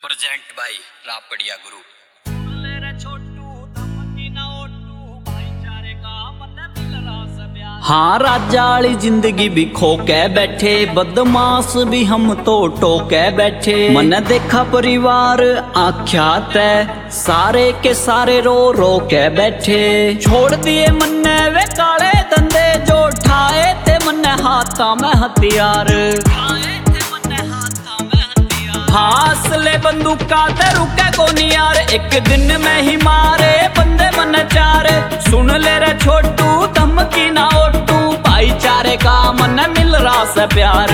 Present by Rapadiya group. हाँ राजा वाली जिंदगी भी खो के बैठे, बदमाश भी हम तो टोके बैठे। मन देखा परिवार आख्या तय, सारे के सारे रो रो के बैठे। छोड़ दिए मन वे काले धंधे, जो ठाए थे मन हाथा में हथियार। हासले बंदूका ते रुके कोनी यार, एक दिन में ही मारे बंदे मन चार। सुन ले रे छोटू धमकी ना ओटू, भाईचारे का मन मिल रहा से प्यार।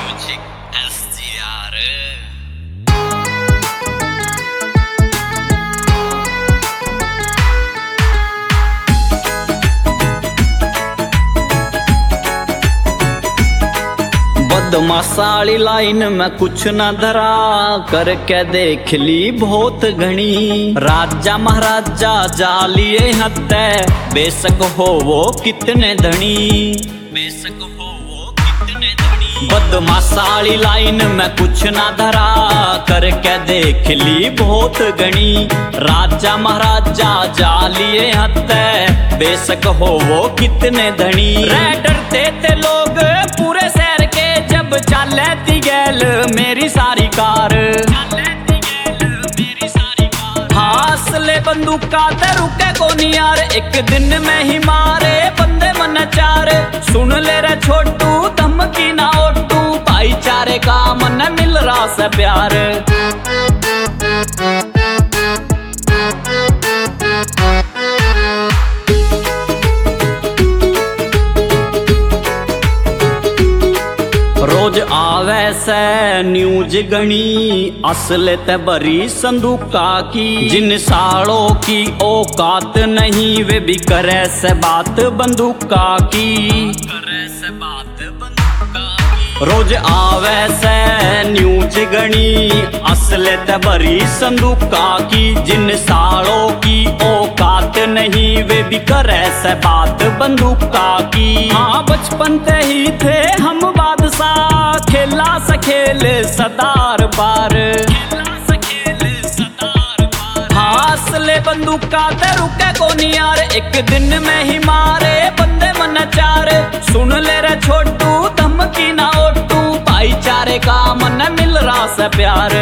बदमाशाली लाइन में कुछ न धरा, करके देख ली बहुत घनी। राजा महाराजा जा लिए हत्या, बेशक हो वो कितने धनी, बेशक हो वो कितने धनी। बदमाशाली लाइन में कुछ न धरा, करके देख ली बहुत घनी। राजा महाराजा जा लिए हत्या, बेशक हो वो कितने धनी। डरते थे लोग पूरे शहर के, जब चले थी गैल मेरी सारी कार। हासले बंदूका ते रुके कोनी यार, एक दिन में ही मारे बंदे मन चार। सुन ले रे छोटू धमकी ना ओटू, भाईचारे का मन मिल रहा से प्यार। रोज आवे से न्यूज गणी, असले ते बरी संदूका की। जिन सालों की औकात नहीं, वे भी करे से बात बंदूका की, करे से बात बंदूका की। रोज आवे से न्यूज गणी, असले ते बरी संदूका की। जिन सालों की औकात नहीं, वे भी करे से बात बंदूका की। हाँ बचपन ते ही थे हम बादशाह, खेला सा खेल सदार बार। हासले बंदूका ते रुके कोनी यार, एक दिन में ही मारे बंदे मन चार। सुन ले रे छोटू धमकी ना ओटू, भाईचारे का मन मिल रहा से प्यार।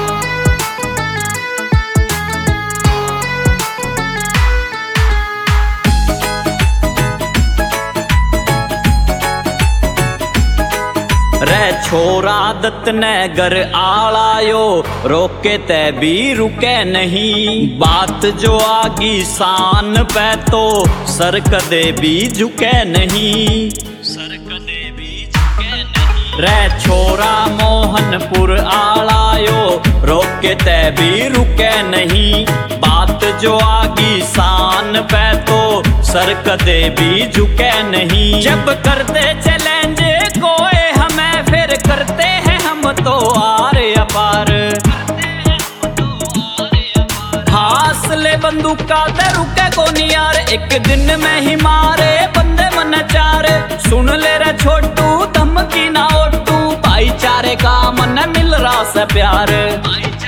रे छोरा दत्त ने घर आलायो, रोके ते भी रुके नहीं। बात जो आगी शान पे तो सर कदे भी झुके नहीं, सर कदे भी झुके नहीं। रे छोरा मोहनपुर आलायो, रोके ते भी रुके नहीं। बात जो आगी शान पे तो सर कदे भी झुके नहीं। जब करते चैलेंज कोई हमें, फिर करते हैं हम तो आर अपार। हासले बंदूका ते रुके कोनी यार, एक दिन में ही मारे बंदे मन चार। सुन ले रे छोटू धमकी ना ओटू, भाईचारे का मन मिल रहा से प्यार।